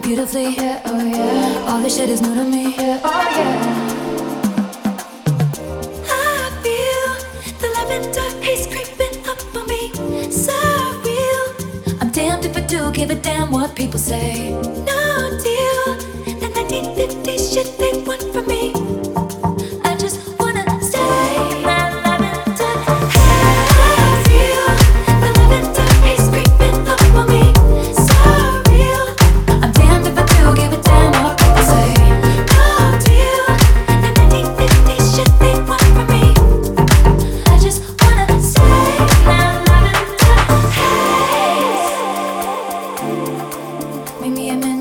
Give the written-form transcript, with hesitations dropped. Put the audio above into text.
beautifully. Yeah, oh yeah. All this shit is new to me. Yeah, oh yeah. I feel the lavender haze creeping up on me. So real. I'm damned if I do give a damn what people say. No deal. The 1950s shit they want from me. I just wanna stay. That lavender haze. I feel the lavender haze creeping up on me. So real. I'm damned if I do give a damn what people say. No deal. The 1950s shit they want from me. I just wanna stay. That lavender haze. Meet me in